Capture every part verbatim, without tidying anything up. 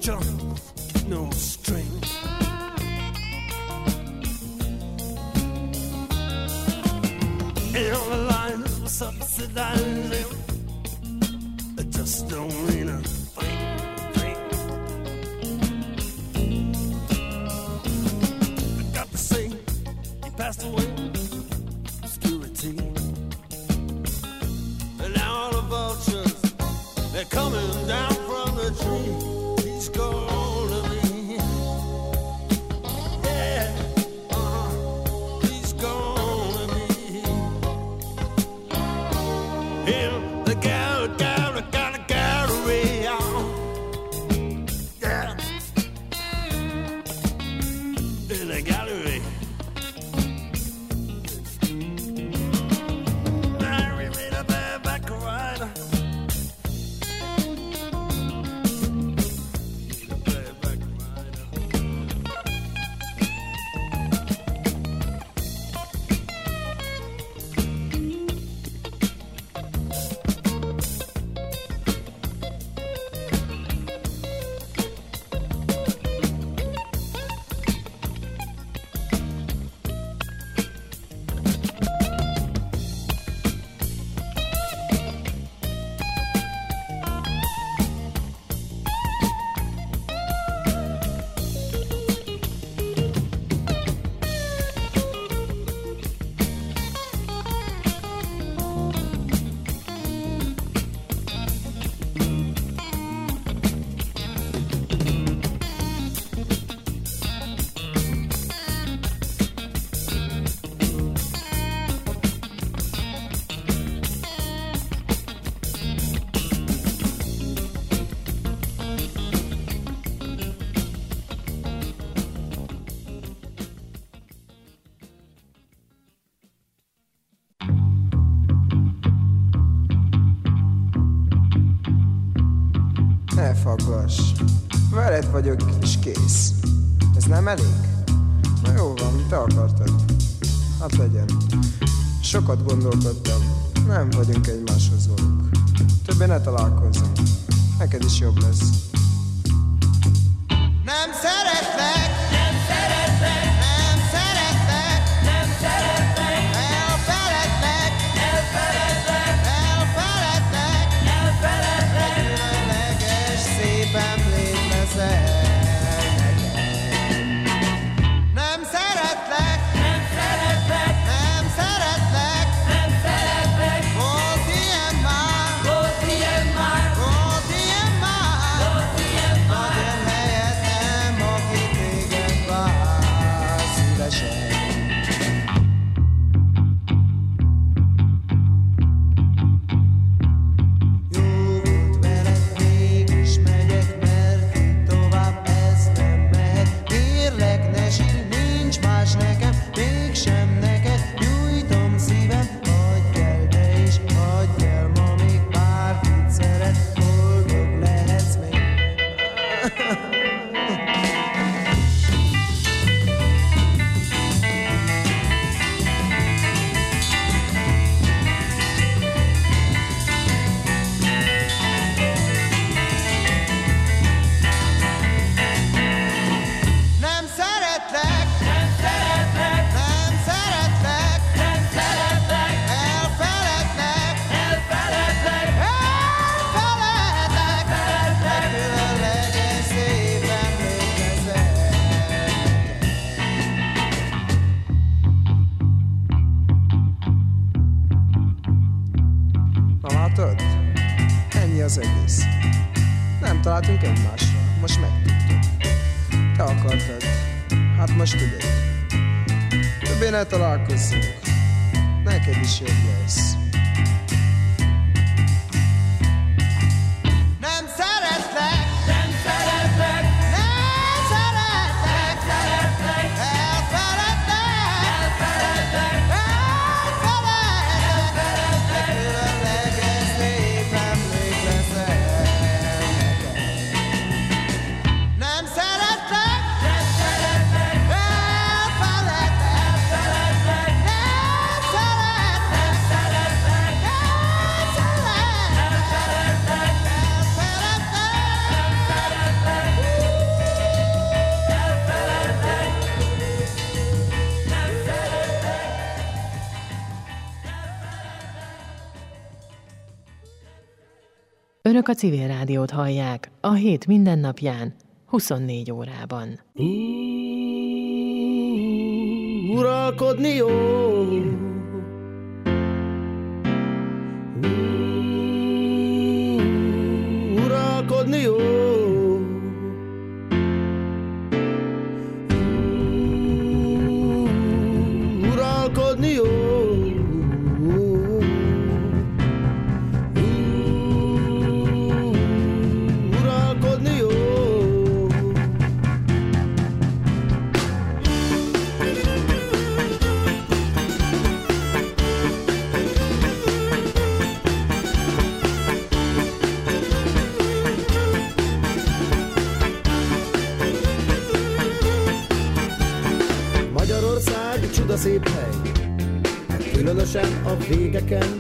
you no string. And all the lines were subsidizing. It just don't mean a thing, thing. I got to say, he passed away. Obscurity. And now all the vultures, they're coming down from the tree. He's gonna be, yeah, uh-huh. He's gonna be in the gallery, gallery, gallery, gallery, yeah, in the gallery. Mary made a bareback rider. Ne faggass. Veled vagyok és kész. Ez nem elég? Na jó van, te akartad. Hát legyen. Sokat gondolkodtam. Nem vagyunk egymáshoz valók. Többé ne találkozzunk. Neked is jobb lesz. Nem szeretlek! Nem szeretlek! Nem szeretlek! Nem szeretlek! Elfeledlek! Elfeledlek! Elfeledlek! Elfeledlek! Különleges szép emlék leszel nekem. Nem szeretlek! Nem szeretlek! Nem szeretlek! Nem szeretlek! Volt ilyen már! Volt ilyen már! Volt ilyen már! Volt ilyen már! Nagyon helyettem, aki téged vár szívesen. Jó volt veled, mégis megyek, mert így tovább ez nem mehet. Kérlek, ne sírj, nincs más nekem, mégsem neked. Nyújtom szívem, adj el te is, adj el ma még bárkit szeret, boldog lehetsz még. Nem szeretlek! Nem szeretlek! Nem szeretlek! Nem szeretlek! Elfeledlek! Elfeledlek! Elfeledlek! Elfeledlek! Különleges szép emlék leszel nekem. Na látod? Ennyi az egész. Nem találtunk egymásra. Most megtudtuk. Te akartad. Hát most tudod. Többé ne találkozzunk. Neked is jobb lesz. Nem szeretlek! Nem szeretlek! Nem szeretlek! Szeretlek! Elfeledlek! Elfeledlek! Elfeledlek! Elfeledlek! Különleges szép emlék leszel nekem. Nem szeretlek! Nem szeretlek! Elfeledlek! Elfeledlek! Nem szeretlek! Nem szeretlek! Önök a Civil Rádiót hallják a hét mindennapján, huszonnégy órában. Uralkodni jó, uralkodni jó, uralkodni jó. Szép hely, különösen a végeken.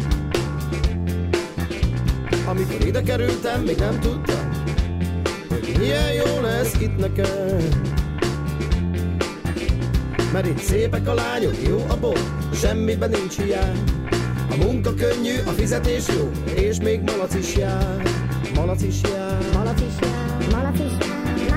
Amikor ide kerültem, még nem tudtam, hogy milyen jó lesz itt nekem. Mert itt szépek a lányok, jó a bor, semmiben nincs hiány. A munka könnyű, a fizetés jó, és még malac is jár. Malac is jár, malac is jár, malac is jár.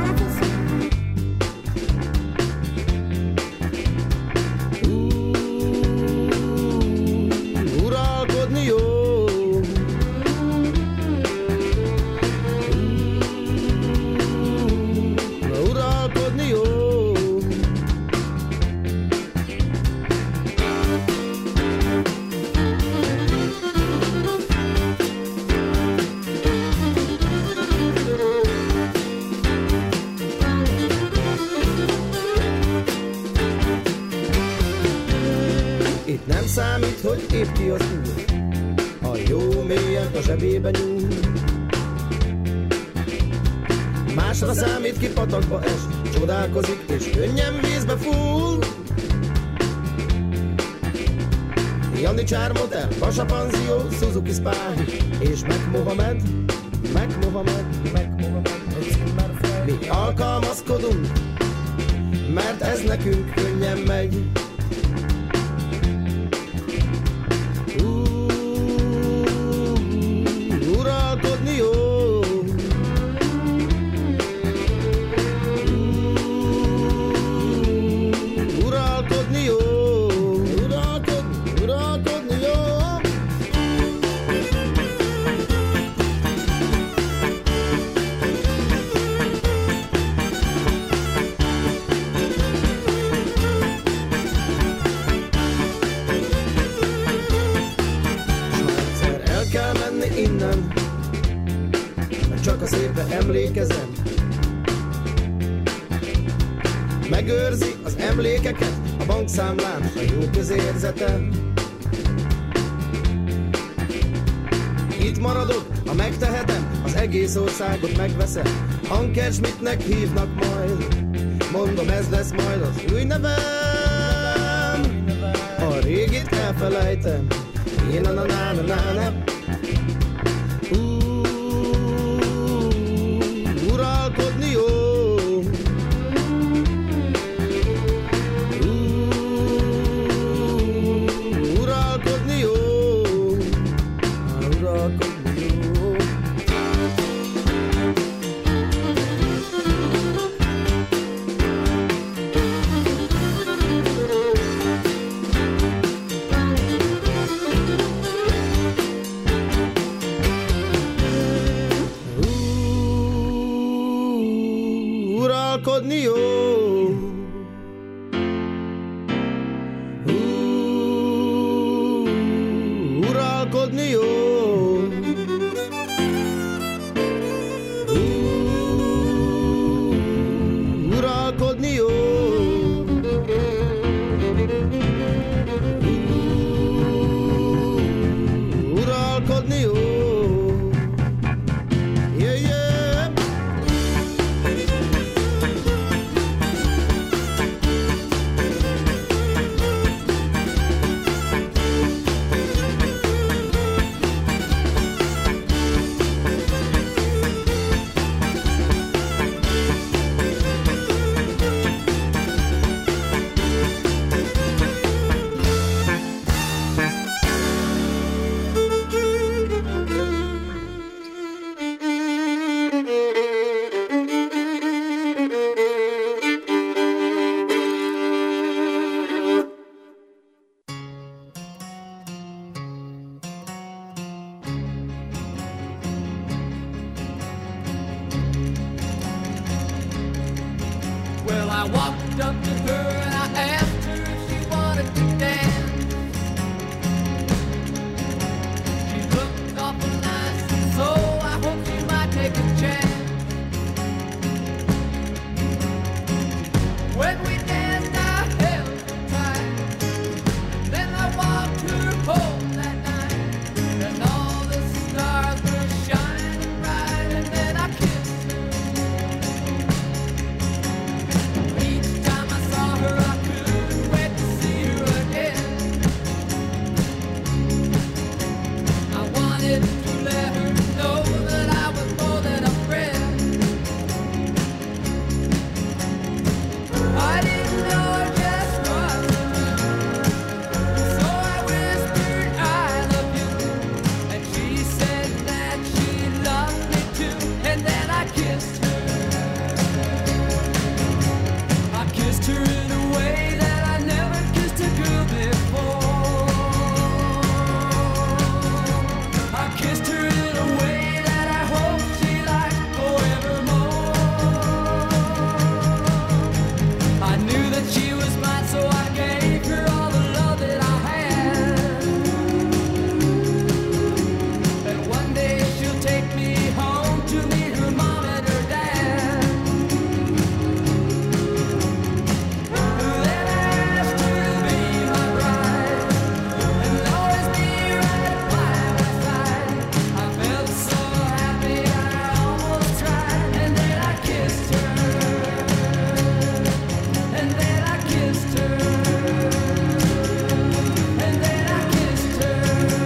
Hogy épp ki az úr, a jó mélyen a zsebébe nyúl. Másra számít, ki patakba es, csodálkozik és könnyen vízbe full. Jannicsár Motel, Vasa Panzió, Suzuki Spáhi és Mac Mohamed, Mac Mohamed, Mac Mohamed. Mi alkalmazkodunk, mert ez nekünk könnyen megy. Emlékezem, megőrzi az emlékeket, a bankszámlán a jó közérzetem. Itt maradok, ha megtehetem, az egész országot megveszem. Anker Schmidtnek hívnak majd, mondom, ez lesz majd az új nevem. A régit elfelejtem, én na na na na na na. Uralkodni jó, uralkodni jó, uralkodni jó. Uralkodni jó, uralkodni jó, uralkodni jó, uralkodni jó. Yeah, yeah. I walked up to her and I asked her if she wanted to dance. She looked awful nice, so I hope she might take a chance. When we danced, I held her tight. Then I walked her home that night, and all the stars were shining bright. And then I kissed her. Each time I saw her, I couldn't wait to see her again. I wanted to let her know that I was more than a friend. I didn't know just what to do, so I whispered I love you, and she said that she loved me too, and then I kissed her. I kissed her in a way that I never kissed a girl before. I kissed her in a way that I hope she liked forevermore. I knew that she was mine, so I gave her all the love that I had. And one day she'll take me home to meet her mom and her dad. Then I asked her to be my bride and always be right by my side. I felt so happy I almost cried, and then I kissed her. And then I kissed her. And then I kissed her.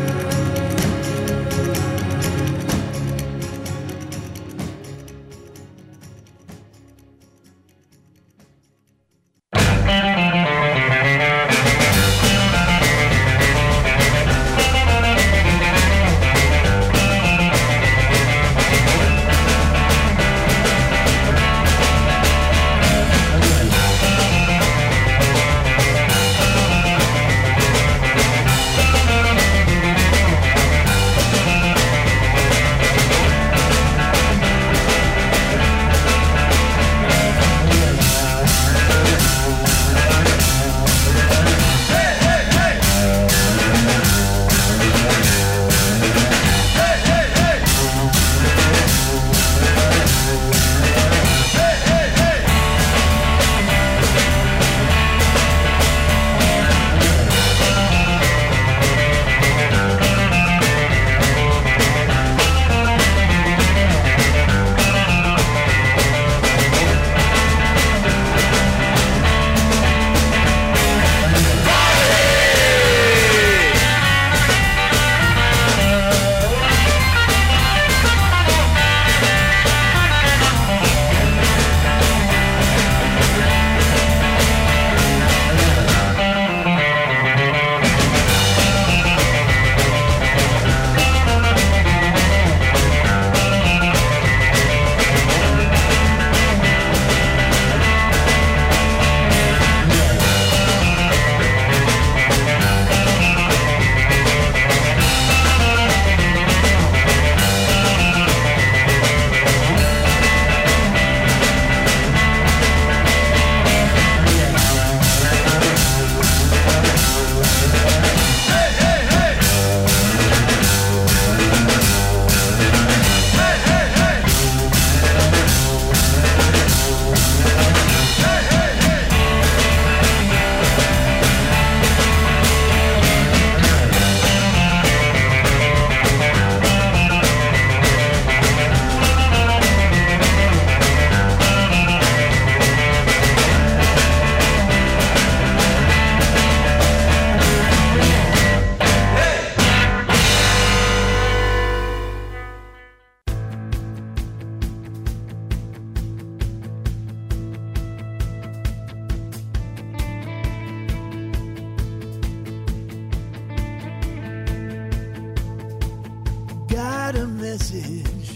Got a message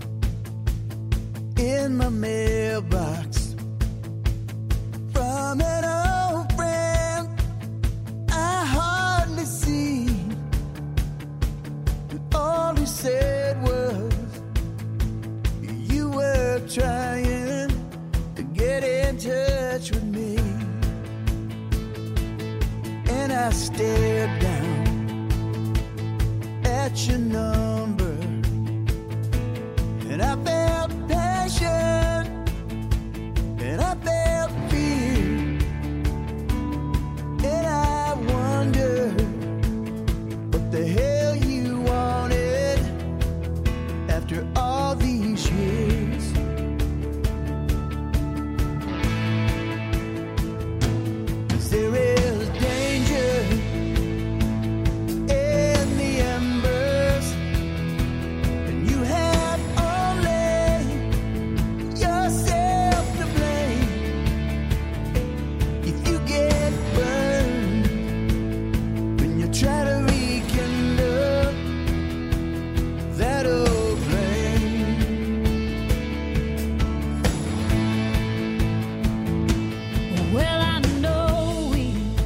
in my mailbox from an old friend I hardly see. But all he said was you were trying to get in touch with Then I stared down at your number, and I felt passion, and I felt fear, and I wondered what the hell you wanted after all these years. 'Cause there is danger in the embers, and you have only yourself to blame if you get burned when you try to rekindle that old flame. Well, I know we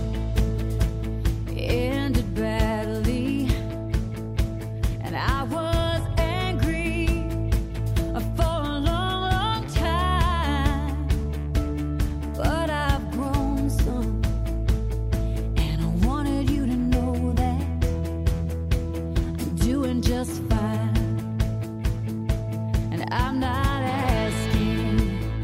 ended badly, and I was angry for a long, long time. But I've grown some, and I wanted you to know that I'm doing just fine. And I'm not asking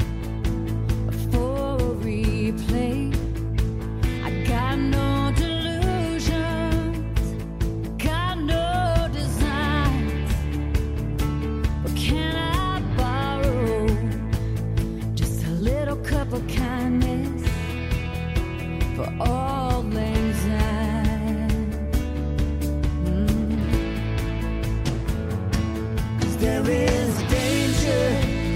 for a replay. I got no delusions, got no designs. But can I borrow just a little cup of kindness for all lang syne? Mm. 'Cause there is danger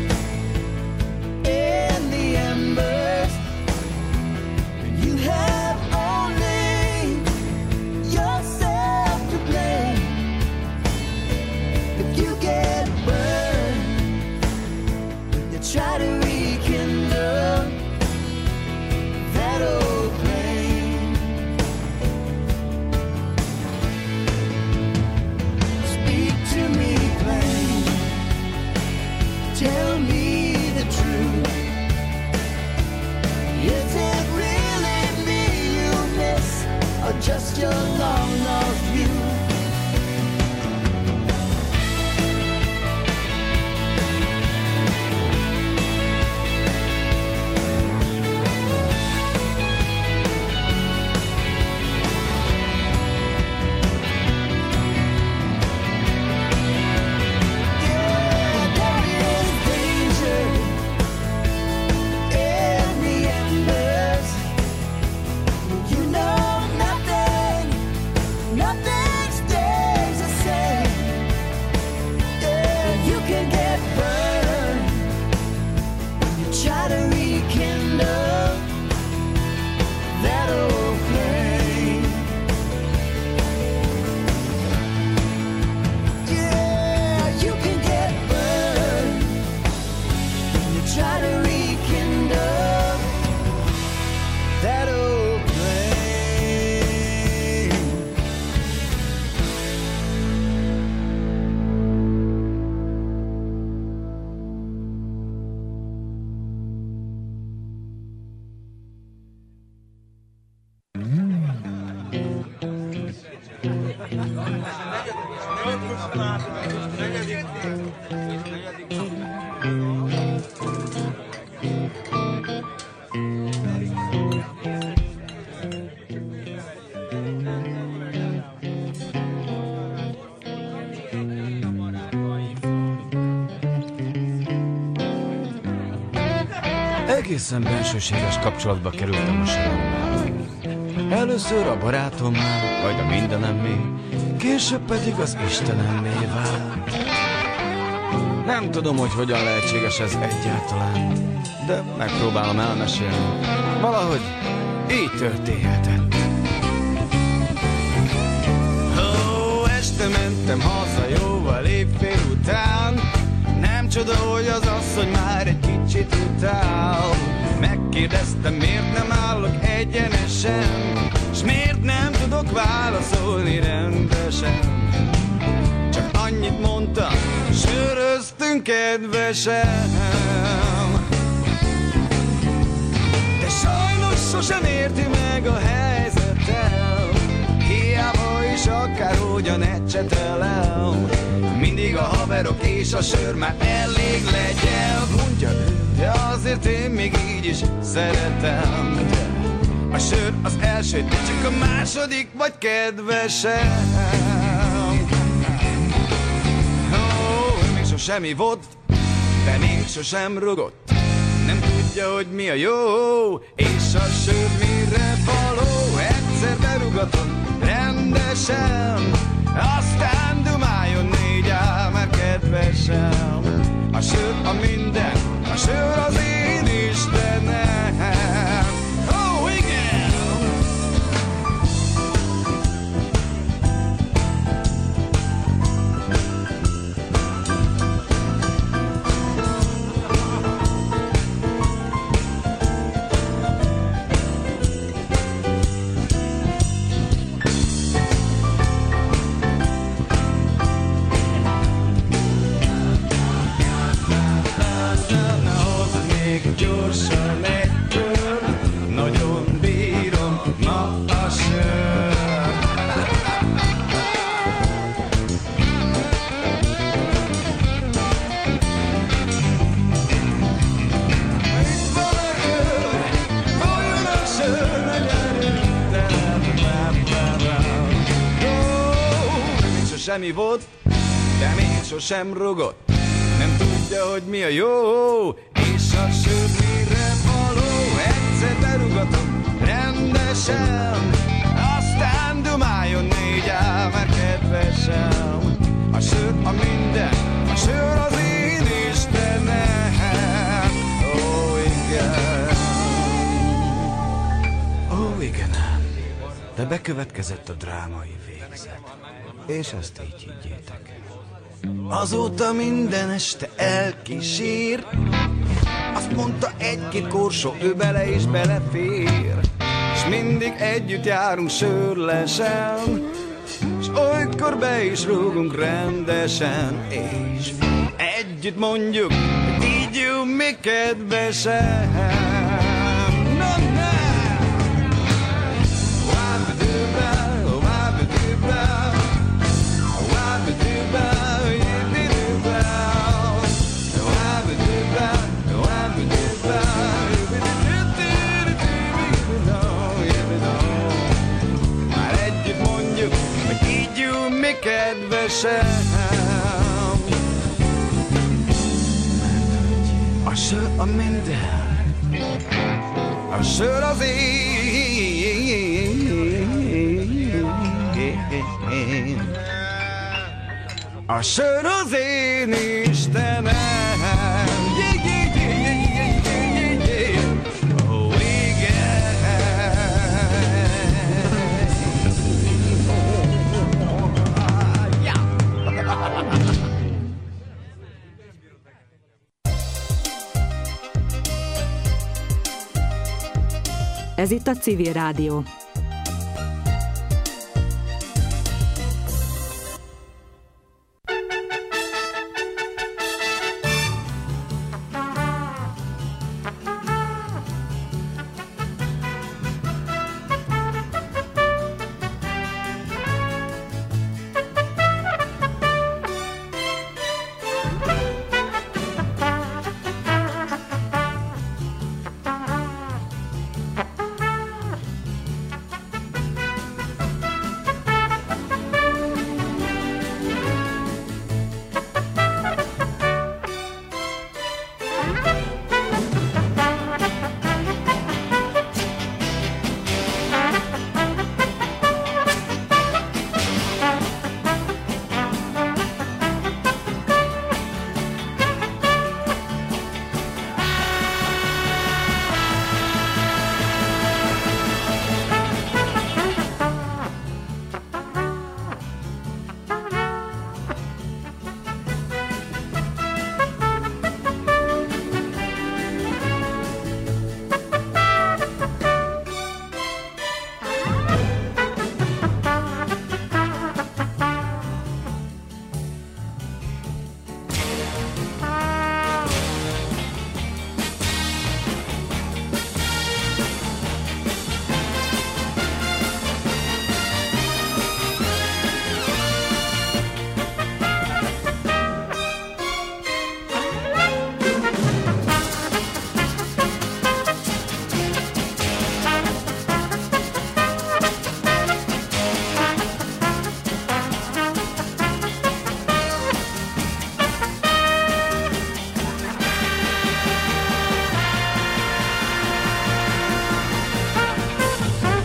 in the embers, and you have only yourself to blame if you get burned when you try to rekindle that old flame. Speak to me plain, tell me the truth. Is it really me you miss, or just your long lost youth? Yeah, there is danger in the embers. You know nothing, nothing stays the same. Yeah, you can get burned when you try to rekindle that old flame. Yeah, you can get burned when you try to rekindle that old flame. Egészen bensőséges kapcsolatba kerültem a sorommal. Először a barátommal, majd a mindenemmé, később pedig az Istenemmé vált. Nem tudom, hogy hogyan lehetséges ez egyáltalán, de megpróbálom elmesélni. Valahogy így történhetett. Ó, este mentem haza jóval évfél után. Nem csoda, hogy az asszony már egy kicsit utál. Megkérdeztem, miért nem állok egyenesen, s miért nem tudok válaszolni rendesen. Csak annyit mondtam, söröztünk kedvesen. De sajnos sosem érti meg a helyzetem. hogy ne csetelem. Mindig a haverok és a sör már elég legyen. Mondja ő, de azért én még így is szeretem. A sör az első, de csak a második vagy kedvesem. Ó, még sosem ivott, de még sosem rugott. Nem tudja, hogy mi a jó, és a sör mire való. Egyszer berugatom rendesen, aztán dumáljon négy ál, mert kedvesem. A sör a minden, a sör az én Istenem. Ó, igen! Gyorsan egy kör, nagyon bírom ma a sör. Itt van a kör, folyjon a sör, ne gyerünk, még sosem ivott, de még sosem rugott. Nem tudja, hogy mi a jó, és a sör mire való. Egyszer berugatom rendesen, aztán dumáljon négy ál, mert kedvesem. A sör a minden, a sör az én Istenem. Ó, igen. Ó, igen. De bekövetkezett a drámai végzet. És ezt így higgyétek. Azóta minden este elkísér. Azt mondta, egy-két korsó ő bele is belefér. S mindig együtt járunk sörlesen, s olykor be is rúgunk rendesen. És együtt mondjuk, hogy így jó, mi kedvesen. No, no. Kedvesem, a sör a minden, a sör az én, a sör az én Istenem. Yeah, yeah, yeah, yeah, yeah, yeah, yeah. Oh, igen. Ez itt a Civil Rádió.